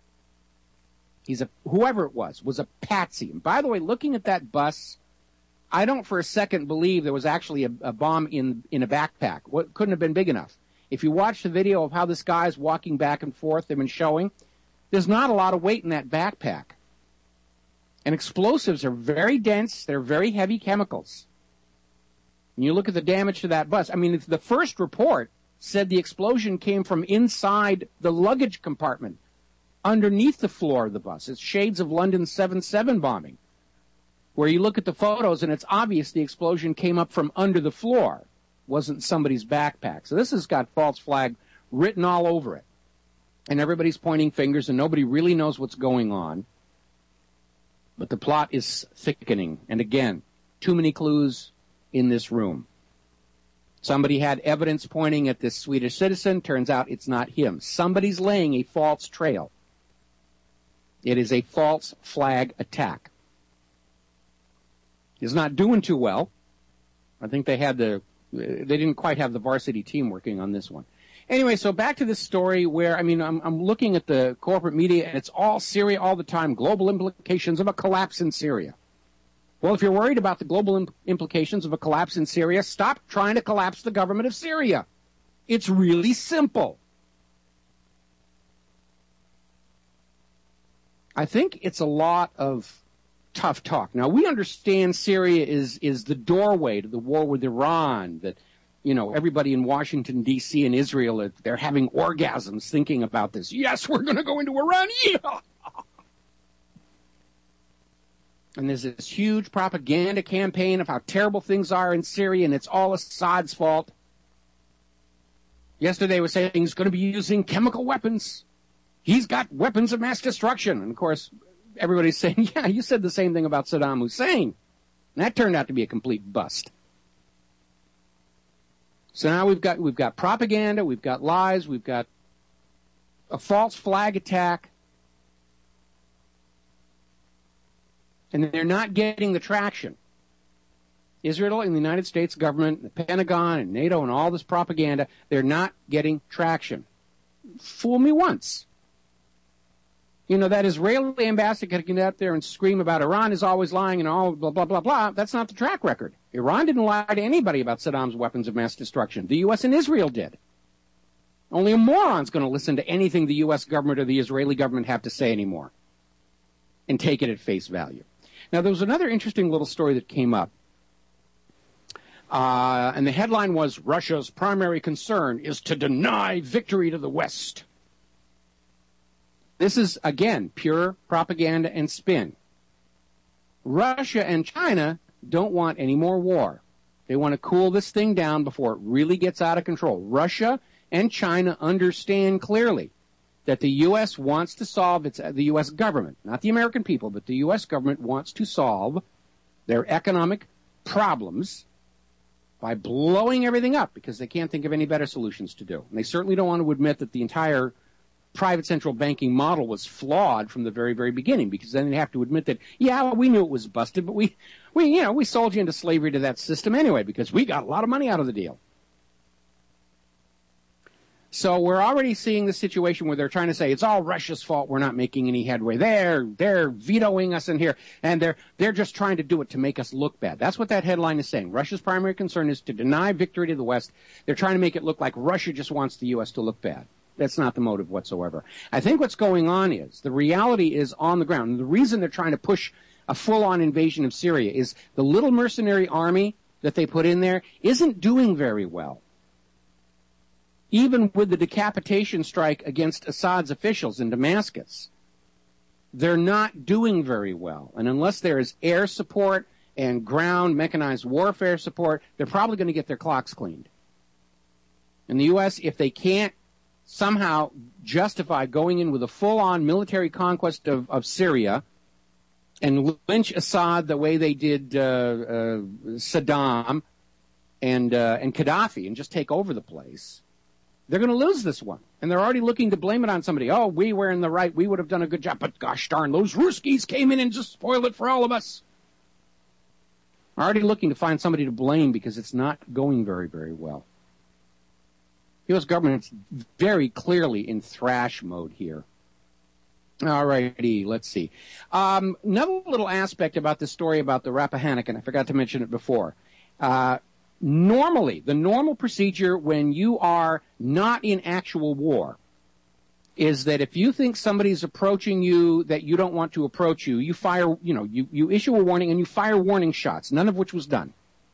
He's a, whoever it was, was a patsy. And by the way, looking at that bus, I don't for a second believe there was actually a, a bomb in, in a backpack. What couldn't have been big enough. If you watch the video of how this guy is walking back and forth, they've been showing, there's not a lot of weight in that backpack. And explosives are very dense. They're very heavy chemicals. And you look at the damage to that bus. I mean, the first report said the explosion came from inside the luggage compartment, underneath the floor of the bus. It's shades of London seven seven bombing, where you look at the photos and it's obvious the explosion came up from under the floor. It wasn't somebody's backpack. So this has got false flag written all over it. And everybody's pointing fingers and nobody really knows what's going on. But the plot is thickening. And again, too many clues in this room. Somebody had evidence pointing at this Swedish citizen. Turns out it's not him. Somebody's laying a false trail. It is a false flag attack. He's not doing too well. I think they had the, they didn't quite have the varsity team working on this one. Anyway, so back to this story where, I mean, I'm, I'm looking at the corporate media and it's all Syria all the time, global implications of a collapse in Syria. Well, if you're worried about the global imp- implications of a collapse in Syria, stop trying to collapse the government of Syria. It's really simple. I think it's a lot of tough talk. Now, we understand Syria is, is the doorway to the war with Iran, that, you know, everybody in Washington, D C and Israel, they're having orgasms thinking about this. Yes, we're going to go into Iran. Yeah. And there's this huge propaganda campaign of how terrible things are in Syria, and it's all Assad's fault. Yesterday was saying he's going to be using chemical weapons. He's got weapons of mass destruction. And, of course, everybody's saying, yeah, you said the same thing about Saddam Hussein. And that turned out to be a complete bust. So now we've got we've got propaganda, we've got lies, we've got a false flag attack. And they're not getting the traction. Israel and the United States government, the Pentagon and NATO and all this propaganda, they're not getting traction. Fool me once. You know, that Israeli ambassador can get out there and scream about Iran is always lying and all blah, blah, blah, blah. That's not the track record. Iran didn't lie to anybody about Saddam's weapons of mass destruction. The U S and Israel did. Only a moron's going to listen to anything the U S government or the Israeli government have to say anymore and take it at face value. Now, there was another interesting little story that came up. Uh, and the headline was, Russia's primary concern is to deny victory to the West. This is, again, pure propaganda and spin. Russia and China don't want any more war. They want to cool this thing down before it really gets out of control. Russia and China understand clearly that the U S wants to solve, it's the U S government, not the American people, but the U S government wants to solve their economic problems by blowing everything up because they can't think of any better solutions to do. And they certainly don't want to admit that the entire private central banking model was flawed from the very, very beginning, because then they have to admit that, yeah, we knew it was busted, but we, we, you know, we sold you into slavery to that system anyway because we got a lot of money out of the deal. So we're already seeing the situation where they're trying to say it's all Russia's fault. We're not making any headway. They're they're vetoing us in here, and they're they're just trying to do it to make us look bad. That's what that headline is saying. Russia's primary concern is to deny victory to the West. They're trying to make it look like Russia just wants the U S to look bad. That's not the motive whatsoever. I think what's going on is the reality is on the ground. And the reason they're trying to push a full-on invasion of Syria is the little mercenary army that they put in there isn't doing very well. Even with the decapitation strike against Assad's officials in Damascus, they're not doing very well. And unless there is air support and ground mechanized warfare support, they're probably going to get their clocks cleaned. In the U S, if they can't somehow justify going in with a full-on military conquest of, of Syria and lynch Assad the way they did uh, uh, Saddam and uh, and Gaddafi and just take over the place, they're going to lose this one. And they're already looking to blame it on somebody. Oh, we were in the right. We would have done a good job. But gosh darn, those Ruskies came in and just spoiled it for all of us. Already looking to find somebody to blame because it's not going very, very well. The U S government's very clearly in thrash mode here. All righty, let's see. Um, another little aspect about this story about the Rappahannock, and I forgot to mention it before. Uh, normally, the normal procedure when you are not in actual war is that if you think somebody's approaching you that you don't want to approach you, you fire, you know, you, you issue a warning and you fire warning shots, none of which was done.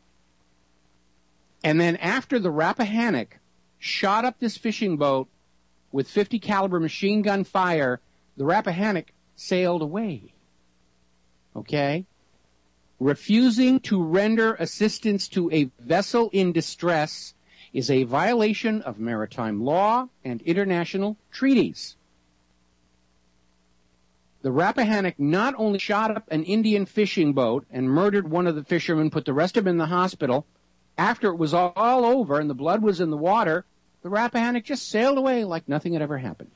And then after the Rappahannock shot up this fishing boat with fifty caliber machine gun fire, the Rappahannock sailed away. Okay? Refusing to render assistance to a vessel in distress is a violation of maritime law and international treaties. The Rappahannock not only shot up an Indian fishing boat and murdered one of the fishermen, put the rest of them in the hospital, after it was all over and the blood was in the water, the Rappahannock just sailed away like nothing had ever happened.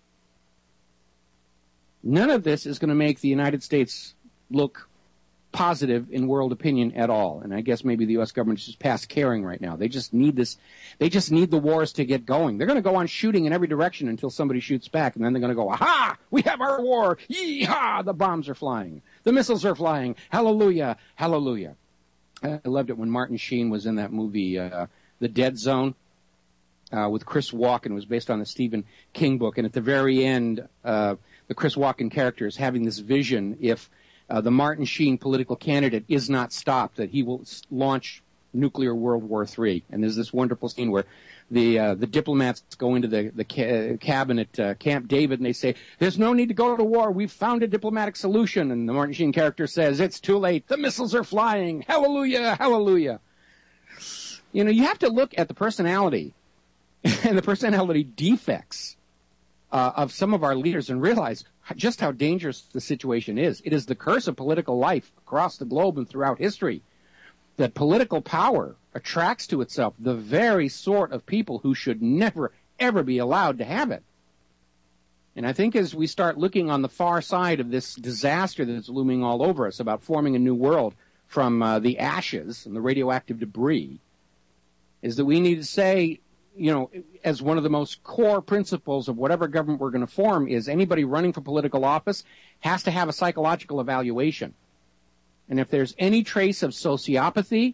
None of this is going to make the United States look positive in world opinion at all. And I guess maybe the U S government is just past caring right now. They just need this. They just need the wars to get going. They're going to go on shooting in every direction until somebody shoots back. And then they're going to go, aha, we have our war. Yee-haw, the bombs are flying. The missiles are flying. Hallelujah, hallelujah. I loved it when Martin Sheen was in that movie, uh, The Dead Zone. Uh, with Chris Walken. It was based on the Stephen King book. And at the very end, uh, the Chris Walken character is having this vision if uh, the Martin Sheen political candidate is not stopped, that he will launch nuclear World War Three. And there's this wonderful scene where the uh, the diplomats go into the, the ca- cabin at uh, Camp David and they say, there's no need to go to war. We've found a diplomatic solution. And the Martin Sheen character says, it's too late. The missiles are flying. Hallelujah, hallelujah. You know, you have to look at the personality and the personality defects uh, of some of our leaders and realize just how dangerous the situation is. It is the curse of political life across the globe and throughout history that political power attracts to itself the very sort of people who should never, ever be allowed to have it. And I think as we start looking on the far side of this disaster that's looming all over us about forming a new world from uh, the ashes and the radioactive debris, is that we need to say, you know, as one of the most core principles of whatever government we're going to form is anybody running for political office has to have a psychological evaluation. And if there's any trace of sociopathy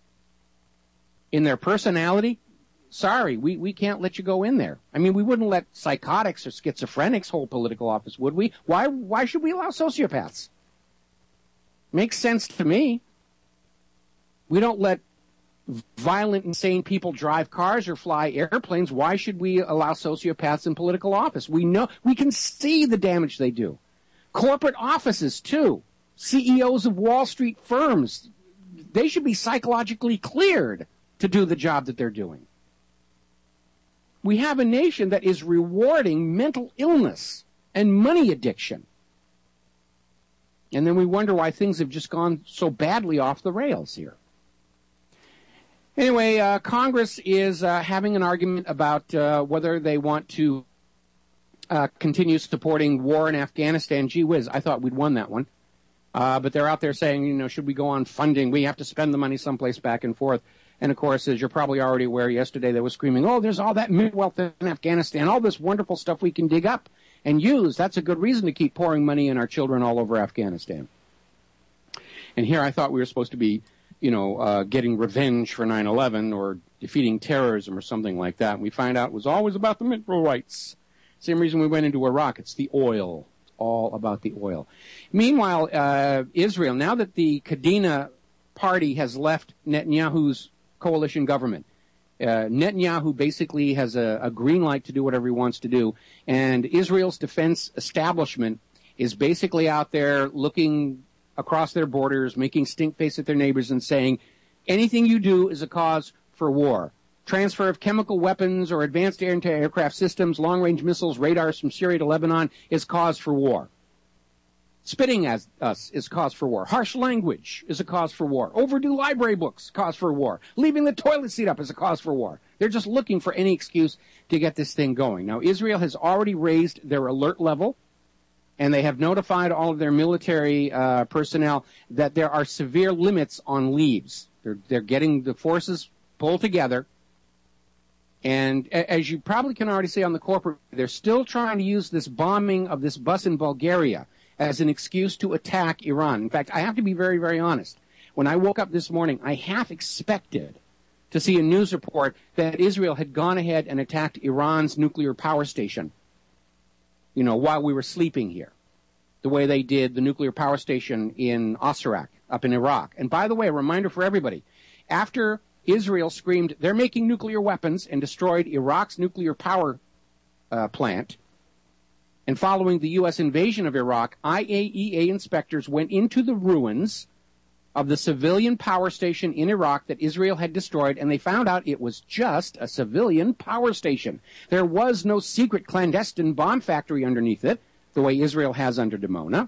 in their personality, sorry, we, we can't let you go in there. I mean, we wouldn't let psychotics or schizophrenics hold political office, would we? Why, why should we allow sociopaths? Makes sense to me. We don't let violent, insane people drive cars or fly airplanes. Why should we allow sociopaths in political office? We know, we can see the damage they do. Corporate offices, too. C E Os of Wall Street firms, they should be psychologically cleared to do the job that they're doing. We have a nation that is rewarding mental illness and money addiction. And then we wonder why things have just gone so badly off the rails here. Anyway, uh, Congress is uh, having an argument about uh, whether they want to uh, continue supporting war in Afghanistan. Gee whiz, I thought we'd won that one. Uh, but they're out there saying, you know, should we go on funding? We have to spend the money someplace back and forth. And, of course, as you're probably already aware, yesterday they were screaming, oh, there's all that wealth in Afghanistan, all this wonderful stuff we can dig up and use. That's a good reason to keep pouring money in our children all over Afghanistan. And here I thought we were supposed to be, you know, uh, getting revenge for nine eleven or defeating terrorism or something like that. And we find out it was always about the mineral rights. Same reason we went into Iraq. It's the oil. It's all about the oil. Meanwhile, uh, Israel, now that the Kadena party has left Netanyahu's coalition government, uh, Netanyahu basically has a, a green light to do whatever he wants to do. And Israel's defense establishment is basically out there looking across their borders, making stink face at their neighbors and saying, anything you do is a cause for war. Transfer of chemical weapons or advanced air to aircraft systems, long-range missiles, radars from Syria to Lebanon is cause for war. Spitting at us is cause for war. Harsh language is a cause for war. Overdue library books, cause for war. Leaving the toilet seat up is a cause for war. They're just looking for any excuse to get this thing going. Now, Israel has already raised their alert level, and they have notified all of their military uh, personnel that there are severe limits on leaves. They're, they're getting the forces pulled together, And as you probably can already see on the corporate, they're still trying to use this bombing of this bus in Bulgaria as an excuse to attack Iran. In fact, I have to be very, very honest. When I woke up this morning, I half expected to see a news report that Israel had gone ahead and attacked Iran's nuclear power station, you know, while we were sleeping here, the way they did the nuclear power station in Osirak up in Iraq. And by the way, a reminder for everybody, after Israel screamed, they're making nuclear weapons and destroyed Iraq's nuclear power uh, plant, and following the U S invasion of Iraq, I A E A inspectors went into the ruins of the civilian power station in Iraq that Israel had destroyed, and they found out it was just a civilian power station. There was no secret clandestine bomb factory underneath it, the way Israel has under Dimona.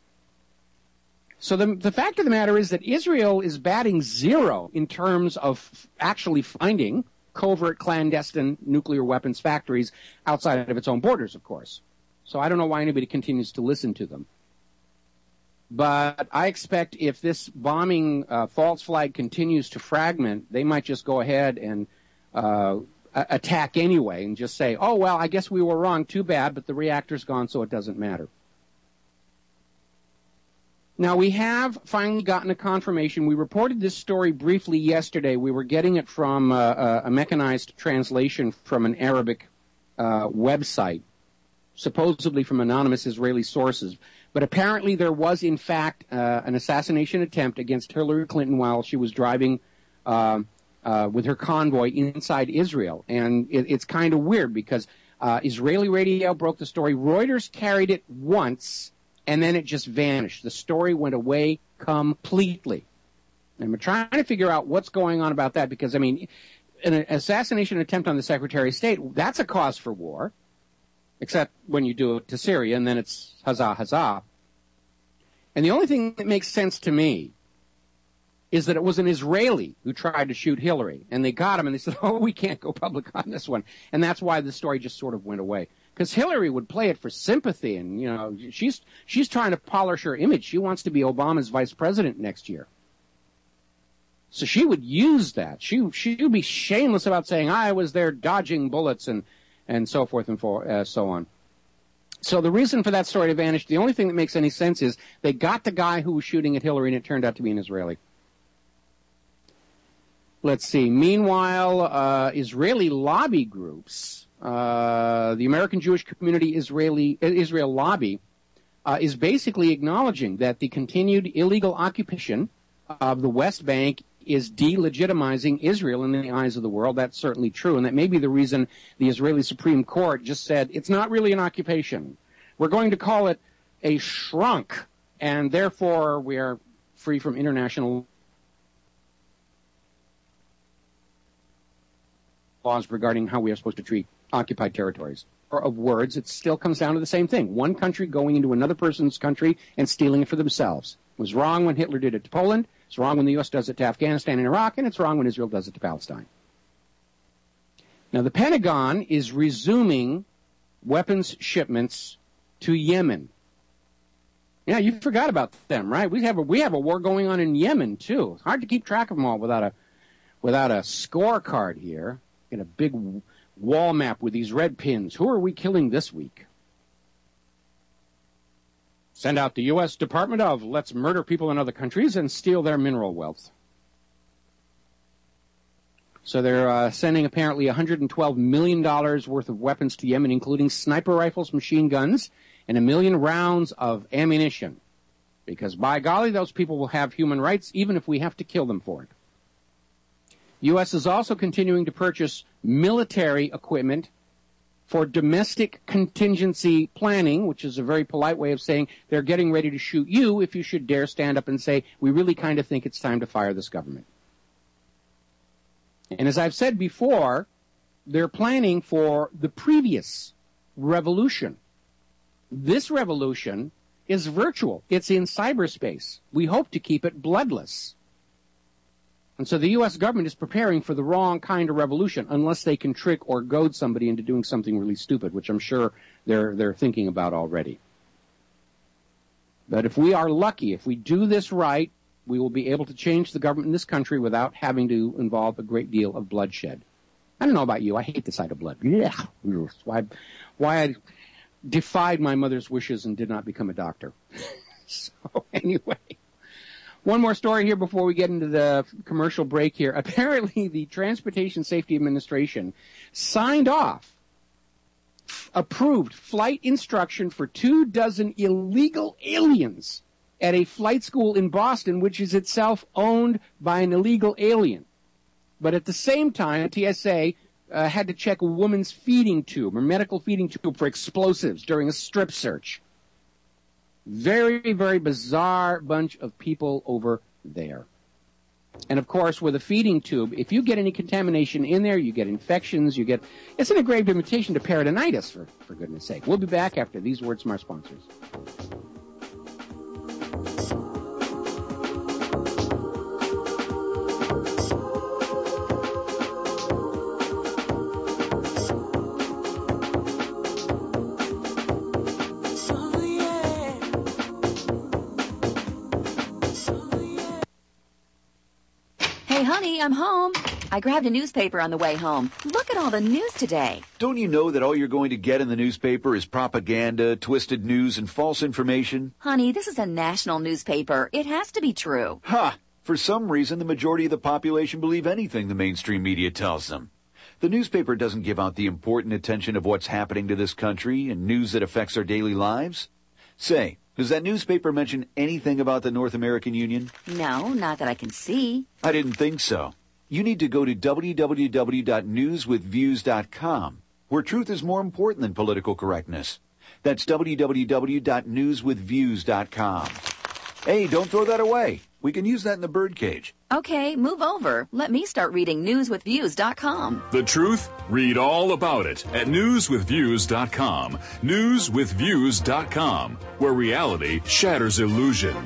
So the, the fact of the matter is that Israel is batting zero in terms of actually finding covert clandestine nuclear weapons factories outside of its own borders, of course. So I don't know why anybody continues to listen to them. But I expect if this bombing uh, false flag continues to fragment, they might just go ahead and uh, attack anyway and just say, oh, well, I guess we were wrong, too bad, but the reactor's gone, so it doesn't matter. Now, we have finally gotten a confirmation. We reported this story briefly yesterday. We were getting it from uh, a mechanized translation from an Arabic uh, website, supposedly from anonymous Israeli sources. But apparently there was, in fact, uh, an assassination attempt against Hillary Clinton while she was driving uh, uh, with her convoy inside Israel. And it, it's kind of weird because uh, Israeli radio broke the story. Reuters carried it once, and then it just vanished. The story went away completely. And we're trying to figure out what's going on about that because, I mean, an assassination attempt on the Secretary of State, that's a cause for war. Except when you do it to Syria, and then it's huzzah, huzzah. And the only thing that makes sense to me is that it was an Israeli who tried to shoot Hillary, and they got him, and they said, oh, we can't go public on this one. And that's why the story just sort of went away. Because Hillary would play it for sympathy, and, you know, she's she's trying to polish her image. She wants to be Obama's vice president next year. So she would use that. She, she would be shameless about saying, I was there dodging bullets and and so forth and for, uh, so on. So the reason for that story to vanish, the only thing that makes any sense is they got the guy who was shooting at Hillary, and it turned out to be an Israeli. Let's see. Meanwhile, uh, Israeli lobby groups, uh, the American Jewish Community Israeli Israel Lobby, uh, is basically acknowledging that the continued illegal occupation of the West Bank is delegitimizing Israel in the eyes of the world. That's certainly true, and that may be the reason the Israeli Supreme Court just said it's not really an occupation. We're going to call it a shrunk, and therefore we are free from international laws regarding how we are supposed to treat occupied territories. Or of words, it still comes down to the same thing. One country going into another person's country and stealing it for themselves. It was wrong when Hitler did it to Poland. It's wrong when the U S does it to Afghanistan and Iraq, and it's wrong when Israel does it to Palestine. Now, the Pentagon is resuming weapons shipments to Yemen. Yeah, you forgot about them, right? We have a we have a war going on in Yemen too. It's hard to keep track of them all without a without a scorecard here. Get a big wall map with these red pins. Who are we killing this week? Send out the U S Department of let's murder people in other countries and steal their mineral wealth. So they're uh, sending apparently one hundred twelve million dollars worth of weapons to Yemen, including sniper rifles, machine guns, and a million rounds of ammunition. Because by golly, those people will have human rights, even if we have to kill them for it. U S is also continuing to purchase military equipment for domestic contingency planning, which is a very polite way of saying they're getting ready to shoot you if you should dare stand up and say, we really kind of think it's time to fire this government. And as I've said before, they're planning for the previous revolution. This revolution is virtual. It's in cyberspace. We hope to keep it bloodless. And so the U S government is preparing for the wrong kind of revolution unless they can trick or goad somebody into doing something really stupid, which I'm sure they're they're thinking about already. But if we are lucky, if we do this right, we will be able to change the government in this country without having to involve a great deal of bloodshed. I don't know about you. I hate the sight of blood. Yeah. Why, why I defied my mother's wishes and did not become a doctor. So anyway, one more story here before we get into the commercial break here. Apparently the Transportation Safety Administration signed off, approved flight instruction for two dozen illegal aliens at a flight school in Boston, which is itself owned by an illegal alien. But at the same time, T S A uh, had to check a woman's feeding tube, or medical feeding tube, for explosives during a strip search. Very, very bizarre bunch of people over there. And of course, with a feeding tube, if you get any contamination in there, you get infections, you get, it's an engraved invitation to peritonitis, for, for goodness sake. We'll be back after these words from our sponsors. Honey, I'm home. I grabbed a newspaper on the way home. Look at all the news today. Don't you know that all you're going to get in the newspaper is propaganda, twisted news, and false information? Honey, this is a national newspaper. It has to be true. Ha! For some reason, the majority of the population believe anything the mainstream media tells them. The newspaper doesn't give out the important attention of what's happening to this country and news that affects our daily lives. Say, does that newspaper mention anything about the North American Union? No, not that I can see. I didn't think so. You need to go to w w w dot news with views dot com, where truth is more important than political correctness. That's w w w dot news with views dot com. Hey, don't throw that away. We can use that in the birdcage. Okay, move over. Let me start reading news with views dot com. The truth? Read all about it at news with views dot com. news with views dot com, where reality shatters illusion.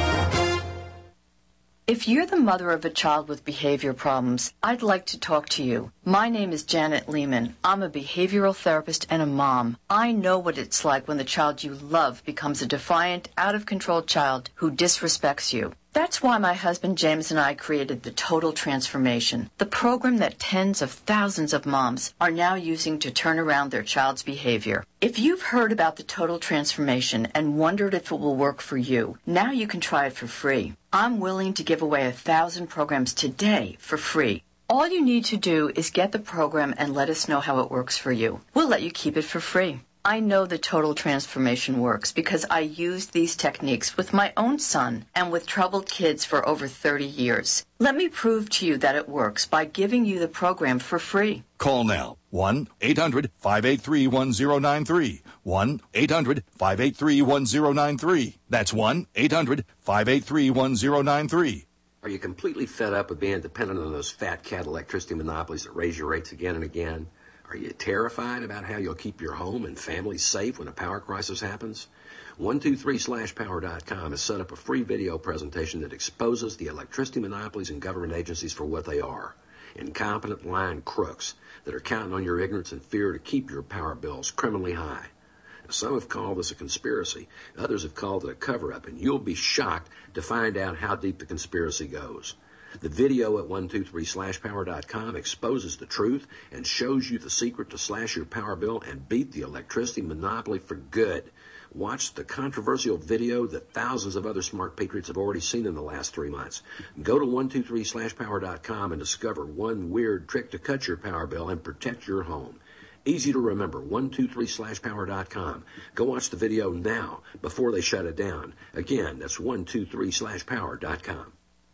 If you're the mother of a child with behavior problems, I'd like to talk to you. My name is Janet Lehman. I'm a behavioral therapist and a mom. I know what it's like when the child you love becomes a defiant, out-of-control child who disrespects you. That's why my husband James and I created the Total Transformation, the program that tens of thousands of moms are now using to turn around their child's behavior. If you've heard about the Total Transformation and wondered if it will work for you, now you can try it for free. I'm willing to give away a thousand programs today for free. All you need to do is get the program and let us know how it works for you. We'll let you keep it for free. I know the Total Transformation works because I used these techniques with my own son and with troubled kids for over thirty years. Let me prove to you that it works by giving you the program for free. Call now. one eight hundred five eight three one zero nine three. one eight hundred five eight three one zero nine three. That's one eight hundred five eight three one zero nine three. Are you completely fed up with being dependent on those fat cat electricity monopolies that raise your rates again and again? Are you terrified about how you'll keep your home and family safe when a power crisis happens? one two three slash power dot com has set up a free video presentation that exposes the electricity monopolies and government agencies for what they are. Incompetent lying crooks that are counting on your ignorance and fear to keep your power bills criminally high. Some have called this a conspiracy. Others have called it a cover-up, and you'll be shocked to find out how deep the conspiracy goes. The video at one two three slash power dot com exposes the truth and shows you the secret to slash your power bill and beat the electricity monopoly for good. Watch the controversial video that thousands of other smart patriots have already seen in the last three months. Go to one two three slash power dot com and discover one weird trick to cut your power bill and protect your home. Easy to remember, one two three slash power dot com. Go watch the video now before they shut it down. Again, that's one two three slash power dot com.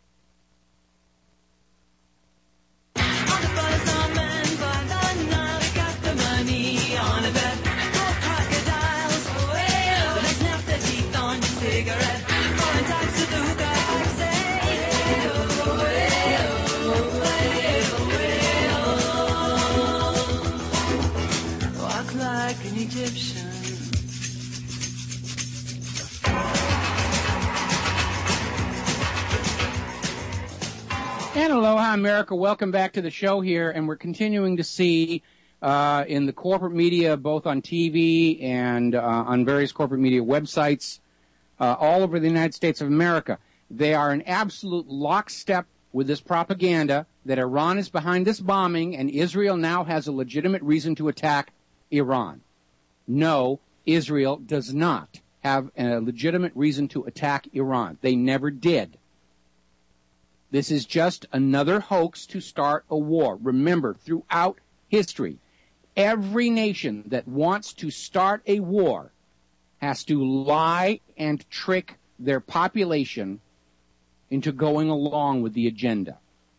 And aloha, America. Welcome back to the show here, and we're continuing to see uh, in the corporate media, both on T V and uh, on various corporate media websites uh, all over the United States of America. They are in absolute lockstep with this propaganda that Iran is behind this bombing and Israel now has a legitimate reason to attack Iran. No, Israel does not have a legitimate reason to attack Iran. They never did. This is just another hoax to start a war. Remember, throughout history, every nation that wants to start a war has to lie and trick their population into going along with the agenda.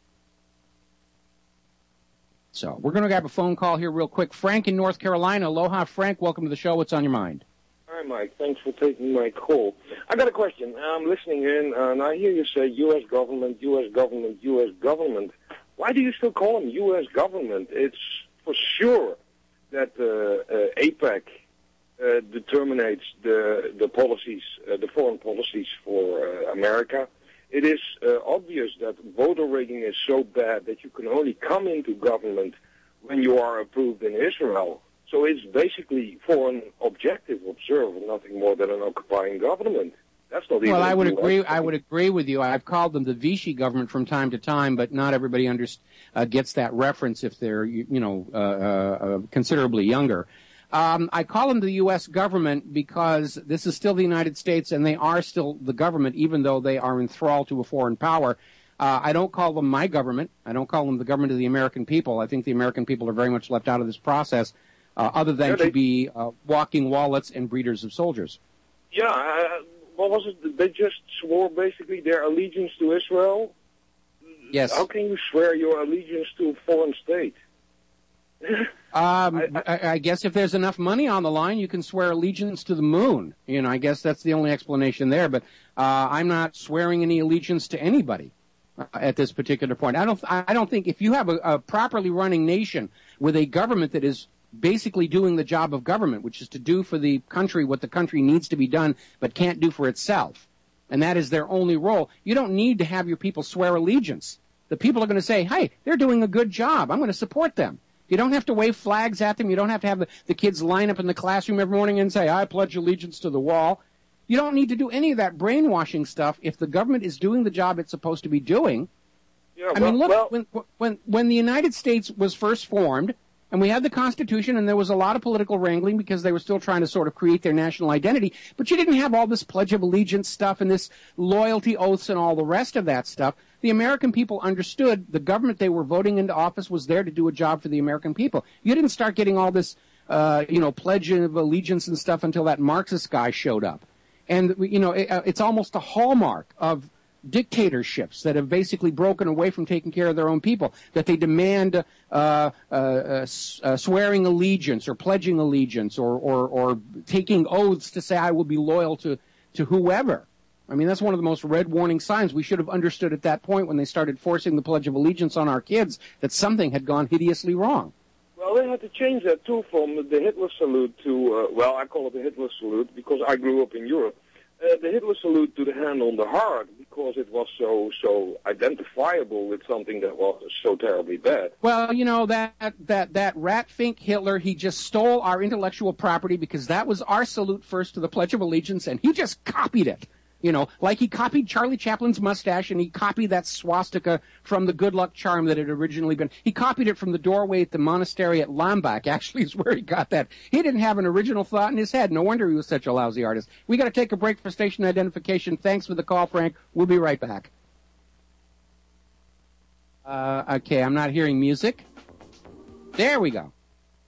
So we're going to grab a phone call here real quick. Frank in North Carolina. Aloha, Frank. Welcome to the show. What's on your mind? Hi, Mike. Thanks for taking my call. I got a question. I'm listening in, and I hear you say U S government, U S government, U S government. Why do you still call them U S government? It's for sure that uh, uh, AIPAC uh, determines the the policies, uh, the foreign policies for uh, America. It is uh, obvious that voter rigging is so bad that you can only come into government when you are approved in Israel. So it's basically for an objective observer, nothing more than an occupying government. That's not even. Well, I would agree. I would agree with you. I've called them the Vichy government from time to time, but not everybody under, uh, gets that reference if they're, you, you know, uh, uh, considerably younger. Um, I call them the U S government because this is still the United States, and they are still the government, even though they are enthralled to a foreign power. Uh, I don't call them my government. I don't call them the government of the American people. I think the American people are very much left out of this process, uh, other than yeah, they, to be uh, walking wallets and breeders of soldiers. Yeah, uh, what was it? They just swore basically their allegiance to Israel? Yes. How can you swear your allegiance to a foreign state? um, I, I guess if there's enough money on the line, you can swear allegiance to the moon. You know, I guess that's the only explanation there. But uh, I'm not swearing any allegiance to anybody uh, at this particular point. I don't. I don't think if you have a, a properly running nation with a government that is basically doing the job of government, which is to do for the country what the country needs to be done, but can't do for itself, and that is their only role. You don't need to have your people swear allegiance. The people are going to say, "Hey, they're doing a good job. I'm going to support them." You don't have to wave flags at them. You don't have to have the, the kids line up in the classroom every morning and say, I pledge allegiance to the wall. You don't need to do any of that brainwashing stuff if the government is doing the job it's supposed to be doing. Yeah, I well, mean, look, well, when, when, when the United States was first formed, and we had the Constitution, and there was a lot of political wrangling because they were still trying to sort of create their national identity, but you didn't have all this Pledge of Allegiance stuff and this loyalty oaths and all the rest of that stuff. The American people understood the government they were voting into office was there to do a job for the American people. You didn't start getting all this, uh, you know, Pledge of Allegiance and stuff until that Marxist guy showed up. And, you know, it, it's almost a hallmark of dictatorships that have basically broken away from taking care of their own people, that they demand uh, uh, uh, uh, swearing allegiance or pledging allegiance or, or, or taking oaths to say I will be loyal to, to whoever. I mean, that's one of the most red warning signs. We should have understood at that point when they started forcing the Pledge of Allegiance on our kids that something had gone hideously wrong. Well, they had to change that, too, from the Hitler salute to, uh, well, I call it the Hitler salute because I grew up in Europe. Uh, the Hitler salute to the hand on the heart because it was so so identifiable with something that was so terribly bad. Well, you know, that that that rat fink Hitler, he just stole our intellectual property because that was our salute first to the Pledge of Allegiance, and he just copied it. You know, like he copied Charlie Chaplin's mustache and he copied that swastika from the Good Luck Charm that had originally been. He copied it from the doorway at the monastery at Lambach, actually, is where he got that. He didn't have an original thought in his head. No wonder he was such a lousy artist. We got to take a break for station identification. Thanks for the call, Frank. We'll be right back. Uh, okay, I'm not hearing music. There we go.